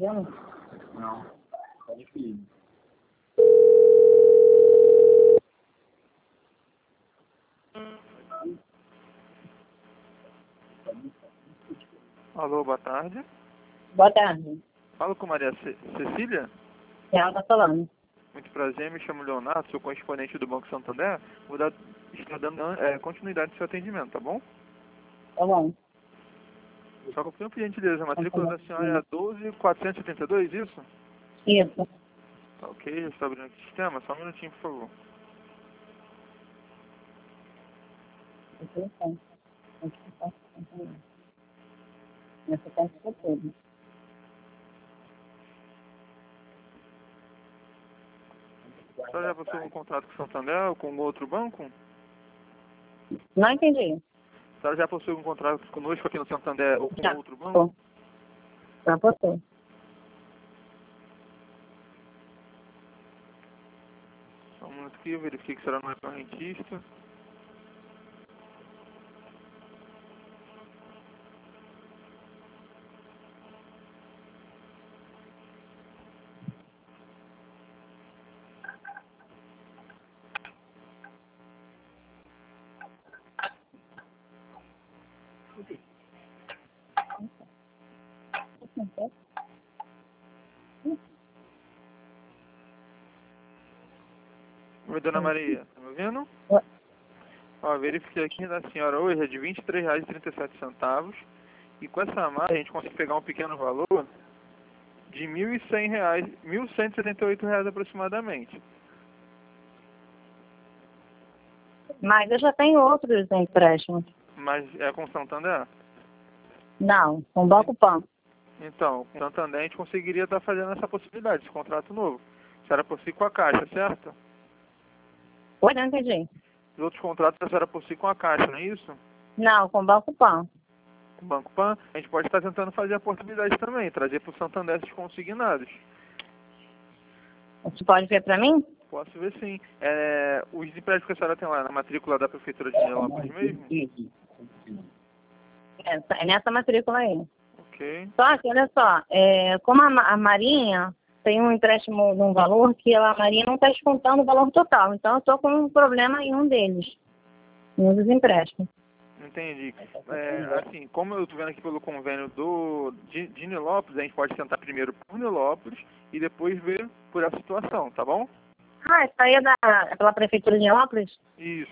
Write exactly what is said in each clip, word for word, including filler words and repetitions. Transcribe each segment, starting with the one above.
vendo? Não. Tá difícil. Alô, boa tarde. Boa tarde. Falo com Maria Ce Cecília. Ela tá falando. Muito prazer, me chamo Leonardo, sou correspondente do Banco Santander. Vou dar, estar dando é, continuidade ao seu atendimento, tá bom? Tá bom. Só que eu por gentileza, a matrícula da senhora é doze mil quatrocentos e setenta e dois, isso? Isso. Tá ok, já está abrindo aqui o sistema, só um minutinho, por favor. Nessa parte foi tudo. A senhora já possui um contrato com o Santander ou com outro banco? Não entendi. A senhora já possui um contrato conosco aqui no Santander ou com Já. outro banco? Já você. Só um minuto aqui, eu verifiquei que a senhora não é correntista. Oi, dona Maria, tá me ouvindo? Oi. Ó, verifiquei aqui da senhora hoje é de vinte e três reais e trinta e sete centavos. E com essa margem a gente consegue pegar um pequeno valor de mil e cem reais, mil cento e setenta e oito reais aproximadamente. Mas eu já tenho outros empréstimos. Mas é com o Santander? Não, com o Banco Pan. Então, com o Santander a gente conseguiria estar fazendo essa possibilidade, esse contrato novo. A senhora possi com a Caixa, certo? Oi, não entendi. Os outros contratos a senhora possi com a Caixa, não é isso? Não, com o Banco Pan. Com o Banco Pan, a gente pode estar tentando fazer a possibilidade também, trazer para o Santander esses consignados. Você pode ver pra mim? Posso ver sim. É, os empréstimos que a senhora tem lá na matrícula da Prefeitura de Nilópolis mesmo? É, é nessa matrícula aí. Ok. Só que, olha só, é, como a, Ma- a Marinha tem um empréstimo de um valor que ela, a Marinha não está descontando o valor total. Então, eu estou com um problema em um deles, em um dos empréstimos. Entendi. É, assim, como eu estou vendo aqui pelo convênio do, de, de Nilópolis, a gente pode tentar primeiro por Nilópolis e depois ver por essa situação, tá bom? Ah, isso aí é, da, é pela Prefeitura de Nilópolis? Isso.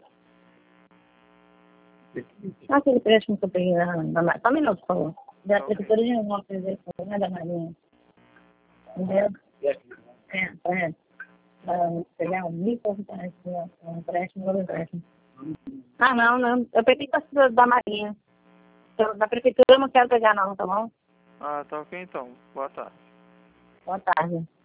Ah, aquele empréstimo que eu peguei da, da Marinha. Só um minuto, por favor. Da Ok. Prefeitura de Nilópolis, aí, não é da Marinha. Entendeu? É, é. Para pegar um mil e pouco reais, um empréstimo, um empréstimo. Ah, não, não. Eu peguei da, da Marinha. Eu, da Prefeitura eu não quero pegar não, tá bom? Ah, tá ok então. Boa tarde. Boa tarde.